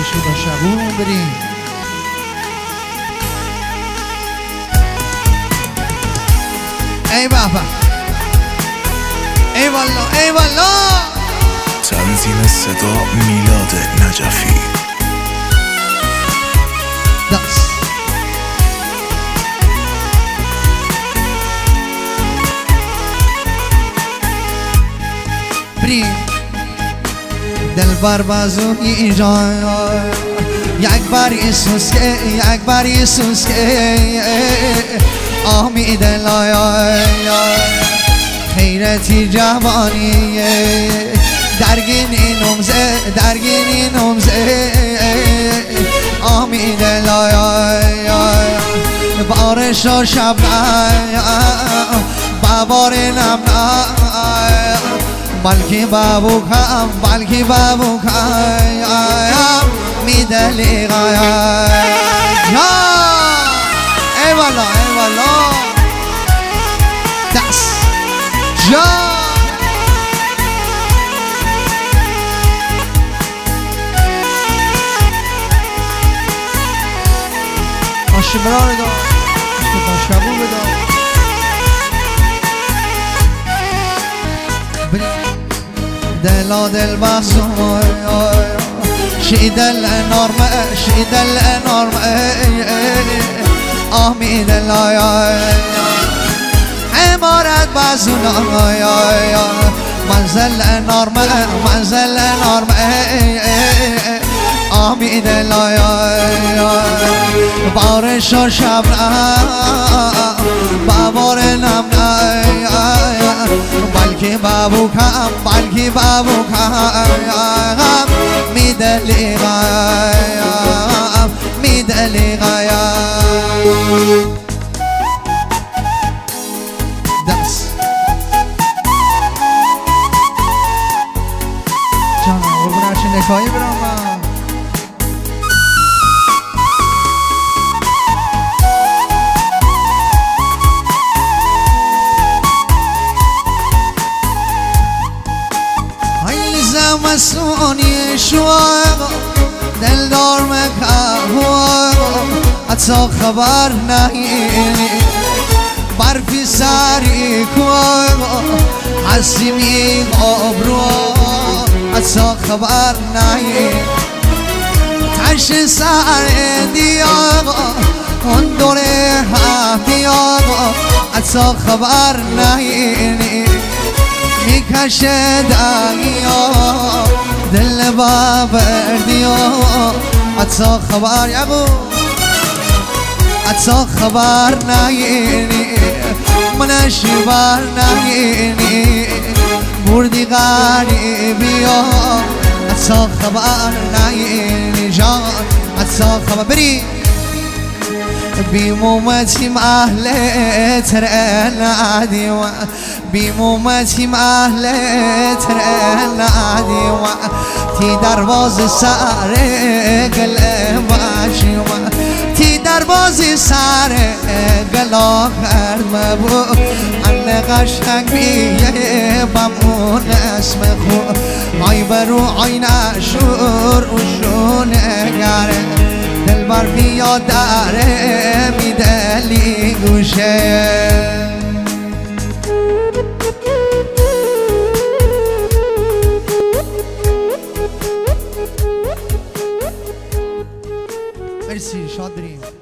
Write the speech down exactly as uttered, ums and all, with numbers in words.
شده شبون بریم. ای بابا ای والله ای والله. تنظیم صدا میلاد نجفی. دست بریم دلبر بازوی جای یک باری سوسکه یک باری سوسکه آمی دلای خیرتی جوانی درگینی نمزه درگینی نمزه آمی دلای بارش و شب بابار نم بلکی بابو کم بلکی بابو کم میدلی غایا ای والا ای والا. دست جا آشمران دا شبو بدا دلا دل بازم شید الانارمه شید الانارمه آمی دلای عمارت بازونا منزل انارمه منزل انارمه آمی دلای بارش و شب بابار نم بلکی بابو کم بلکی بابو کم میدلی غایم میدلی غایم. دست جانم قربون هرچی نکایی برام مسونی شوق دلدار مکهوق حتی خبر نهینی برفی سری کوق حسیمی قبرو حتی خبر نهینی تش سر دیاق اون دوره هم دیاق حتی خبر نهینی میکشه دنیا دل بابردیا حتی خبر یبو حتی خبر نگینی منش بر نگینی بردی غریبی ها حتی خبر نگینی جان حتی خبر بری بیمومتیم اهل ترن عدیوه بیمومتیم اهل ترن عدیوه تی درواز سر گله باشیوه تی درواز سر گلا کرد مبو ان قشنگ بیه بمون اسم خو آی برو آی نشور و نگره دلبر بیا داره میدلی گوشه. مرسی شاد بریم.